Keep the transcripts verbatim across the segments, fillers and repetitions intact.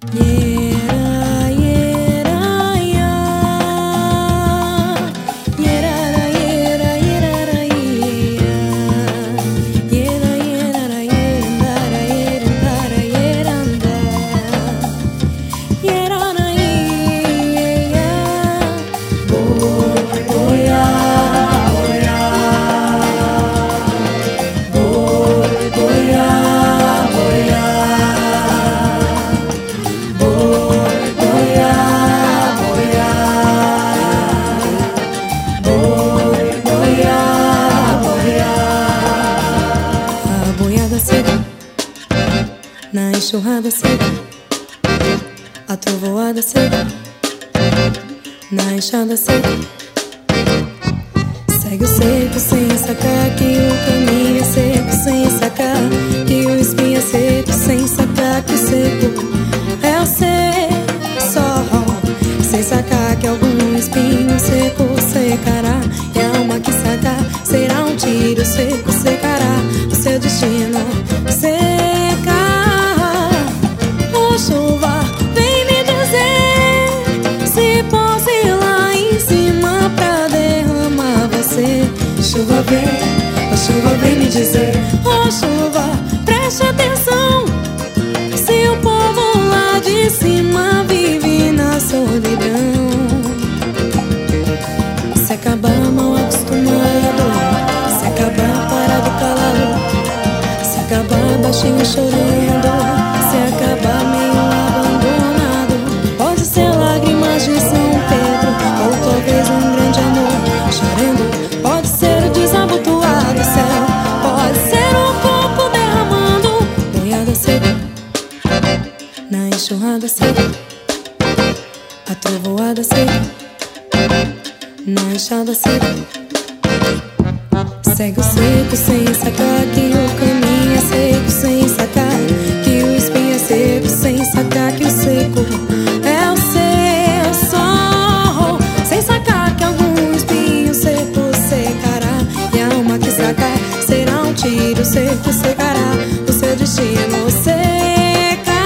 Yera, yera, ya. Yerara, yera, yerara, ya. Yera, yerara, yerara, yerara, yeranda. Yerara, ya. Boy, boya, boya. Boy, boya, boya. Na enxurrada seca, a trovoada seca. Na enxada seca, segue o seco sem sacar que o caminho é seco, sem sacar que o espinho é seco, sem sacar que o seco é o seco só, sem sacar que algum espinho seco secará, e a alma que sacar será um tiro seco, secará o seu destino. Chuva, vem me dizer se posso ir lá em cima pra derramar você. Chuva vem, oh chuva vem me dizer. Oh chuva, preste atenção, se o povo lá de cima vive na solidão. Se acabar mal acostumado, se acabar parado calado, se acabar baixinho chorando, se acabar meio abandonado, pode ser lágrimas de São Pedro, ou talvez um grande amor chorando, pode ser o desabotoado céu, pode ser o coco derramando. Boiada seca, na enxurrada seca, a trovoada seca, na enxada seca. Segue o seco sem sacar que o caminho é seco, sem sacar que o espinho é seco, sem sacar que o seco é o seu sol, sem sacar que algum espinho seco secará, e a alma que sacar será um tiro seco, secará o seu destino. Seca,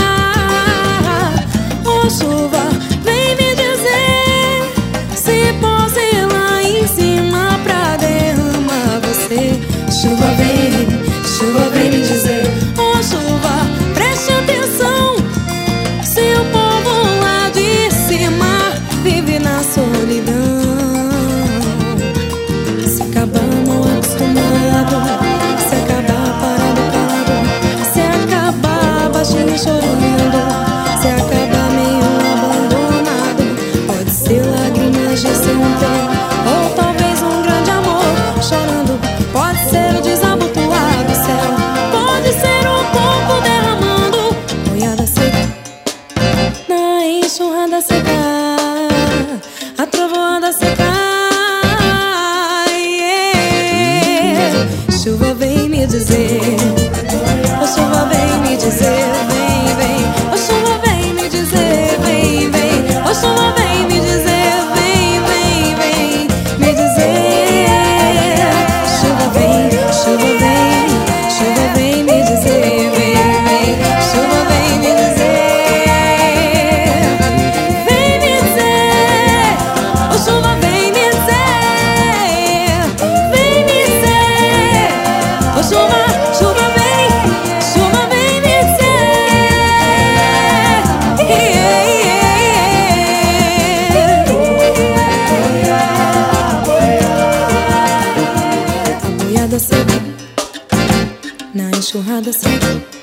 oh chuva, vem me dizer se posso ir lá em cima pra derramar você. Chuva vem, chuva vem me dizer. Oh chuva, preste atenção, se o povo lá de cima vive na solidão. Se acabar mal acostumado, se acabar parado calado, se acabar baixinho chorando, se acabar meio abandonado, pode ser lágrimas de São Pedro, ou talvez um grande amor chorando, pode ser o desabotoado céu, pode ser o coco derramando. Boiada seca, na enxurrada seca, a trovoada seca, yeah. Chuva vem me dizer, oh chuva vem me dizer, vem, vem. Oh chuva vem me dizer, vem, vem. Oh chuva vem me dizer, vem, vem, vem. Me dizer, chuva vem, chuva vem, chuva vem me dizer, vem, vem. Chuva vem me dizer, vem me dizer. Oh chuva vem me dizer, vem me dizer. Oh chuva, chuva vem, chuva vem me dizer, yeah, yeah. A boiada seca, na enxurrada seca,